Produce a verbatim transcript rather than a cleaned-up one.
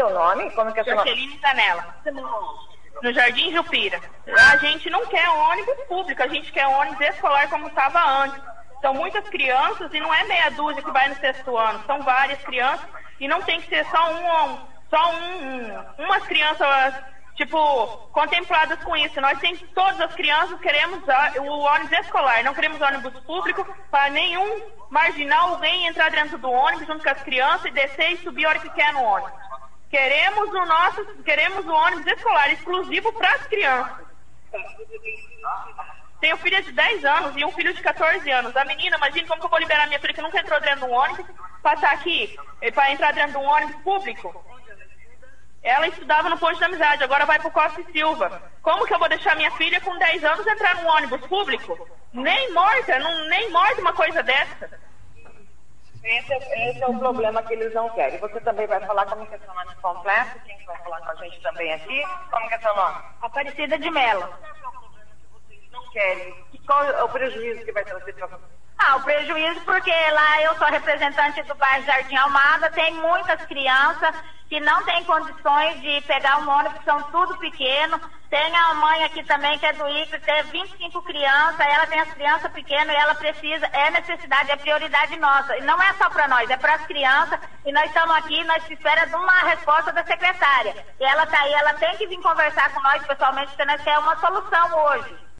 seu nome? Como que é seu nome? Jorgeline Zanella. No Jardim Jupira. A gente não quer ônibus público, a gente quer ônibus escolar como estava antes. São muitas crianças e não é meia dúzia que vai no sexto ano, são várias crianças e não tem que ser só um, só um, um umas crianças, tipo, contempladas com isso. Nós temos todas as crianças, queremos o ônibus escolar, não queremos ônibus público para nenhum marginal, alguém entrar dentro do ônibus junto com as crianças e descer e subir a hora que quer no ônibus. Queremos o nosso, queremos o ônibus escolar exclusivo para as crianças. Tenho filha de dez anos e um filho de quatorze anos. A menina, imagina como que eu vou liberar minha filha que nunca entrou dentro de um ônibus para estar aqui, para entrar dentro de um ônibus público. Ela estudava no Ponte da Amizade, agora vai para o Costa e Silva. Como que eu vou deixar minha filha com dez anos entrar num ônibus público? Nem morta, não, nem morta uma coisa dessa. Esse é, esse é o problema que eles não querem. Você também vai falar como que é seu nome completo? Quem que vai falar com a gente também aqui? Como que é seu nome? Aparecida de Mello. Não querem. E qual é o prejuízo que vai trazer para você? Ah, o prejuízo porque lá eu sou representante do bairro Jardim Almada, tem muitas crianças que não têm condições de pegar um ônibus, são tudo pequeno. Tem a mãe aqui também, que é do I C R, tem vinte e cinco crianças, ela tem as crianças pequenas e ela precisa, é necessidade, é prioridade nossa. E não é só para nós, é para as crianças. E nós estamos aqui, nós esperamos de uma resposta da secretária. E ela está aí, ela tem que vir conversar com nós pessoalmente, porque nós queremos uma solução hoje.